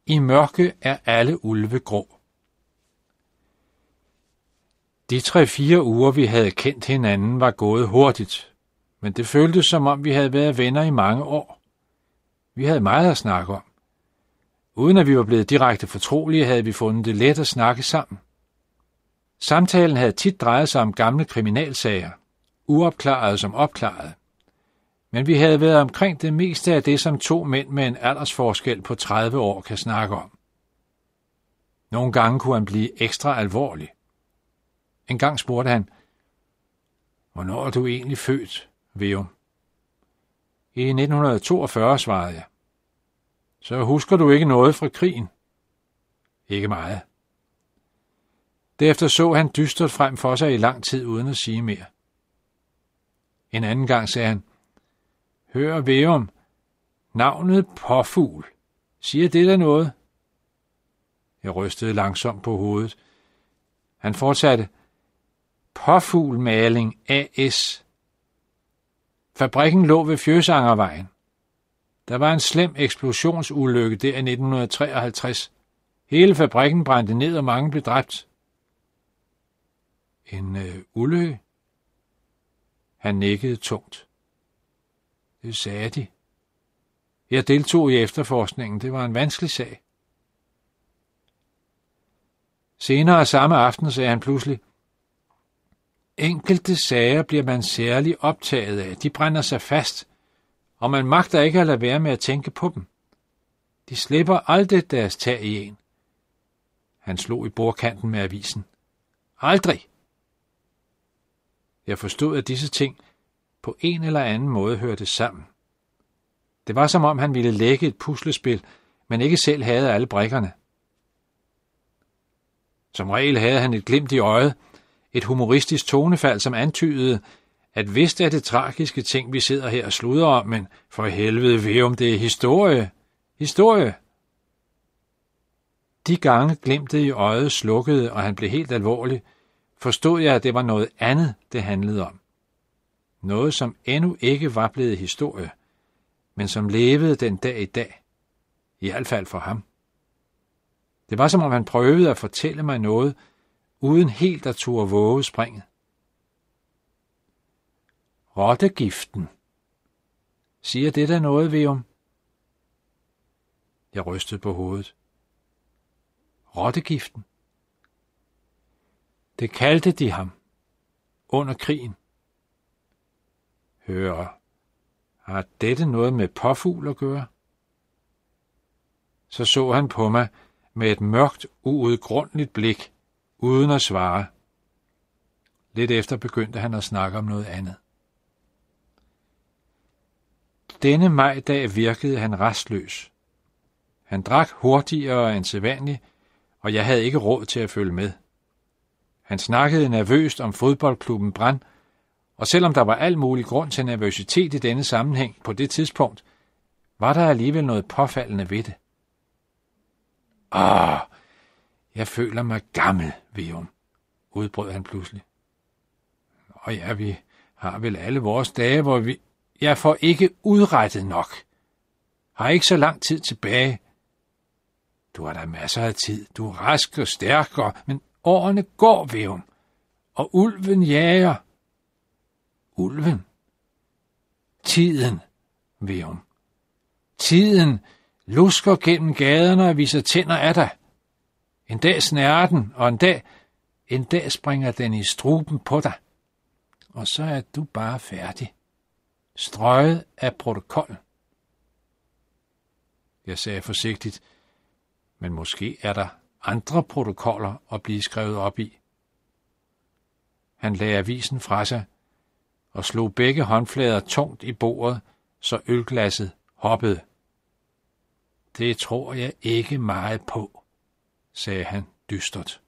I mørke er alle ulve grå. De 3-4 uger, vi havde kendt hinanden, var gået hurtigt, men det føltes, som om vi havde været venner i mange år. Vi havde meget at snakke om. Uden at vi var blevet direkte fortrolige, havde vi fundet det let at snakke sammen. Samtalen havde tit drejet sig om gamle kriminalsager, uopklarede som opklarede. Men vi havde været omkring det meste af det, som 2 mænd med en aldersforskel på 30 år kan snakke om. Nogle gange kunne han blive ekstra alvorlig. En gang spurgte han, hvornår er du egentlig født, Veum? I 1942, svarede jeg. Så husker du ikke noget fra krigen? Ikke meget. Derefter så han dystert frem for sig i lang tid uden at sige mere. En anden gang sagde han, hør Veum, navnet Påfugl, siger det der noget? Jeg rystede langsomt på hovedet. Han fortsatte, Påfuglmaling A/S. Fabrikken lå ved Fjøsangervejen. Der var en slem eksplosionsulykke der i 1953. Hele fabrikken brændte ned, og mange blev dræbt. En ulykke? Han nikkede tungt. Det sagde de. Jeg deltog i efterforskningen. Det var en vanskelig sag. Senere samme aften sagde han pludselig, enkelte sager bliver man særlig optaget af. De brænder sig fast, og man magter ikke at lade være med at tænke på dem. De slipper aldrig deres tag i en. Han slog i bordkanten med avisen. Aldrig! Jeg forstod, at disse ting på en eller anden måde hørte sammen. Det var som om han ville lægge et puslespil, men ikke selv havde alle brikkerne. Som regel havde han et glimt i øjet, et humoristisk tonefald, som antydede, at vist er det tragiske ting, vi sidder her og sluder om, men for helvede Veum, det er historie. Historie! De gange glimtet i øjet slukkede, og han blev helt alvorlig, forstod jeg, at det var noget andet, det handlede om. Noget, som endnu ikke var blevet historie, men som levede den dag i dag. I hvert fald for ham. Det var som om han prøvede at fortælle mig noget, uden helt at turde våge springet. Rottegiften. Siger det der noget, Veum? Jeg rystede på hovedet. Rottegiften. Det kaldte de ham. Under krigen. Hør, har dette noget med påfugl at gøre? Så han på mig med et mørkt, uudgrundeligt blik, uden at svare. Lidt efter begyndte han at snakke om noget andet. Denne majdag virkede han rastløs. Han drak hurtigere end sædvanligt, og jeg havde ikke råd til at følge med. Han snakkede nervøst om fodboldklubben Brand, og selvom der var al mulig grund til nervøsitet i denne sammenhæng på det tidspunkt, var der alligevel noget påfaldende ved det. Jeg føler mig gammel, Veum, udbrød han pludselig. Og ja, vi har vel alle vores dage, hvor jeg får ikke udrettet nok. Har ikke så lang tid tilbage. Du har da masser af tid. Du er rask og stærk, men årene går, Veum. Og ulven jager. Ulven? Tiden, Veum. Tiden lusker gennem gaderne og viser tænder af dig. En dag snærer den, og en dag springer den i struben på dig. Og så er du bare færdig. Strøget af protokollen. Jeg sagde forsigtigt, men måske er der andre protokoller at blive skrevet op i. Han lagde avisen fra sig og slog begge håndflader tungt i bordet, så ølglasset hoppede. Det tror jeg ikke meget på, sagde han dystert.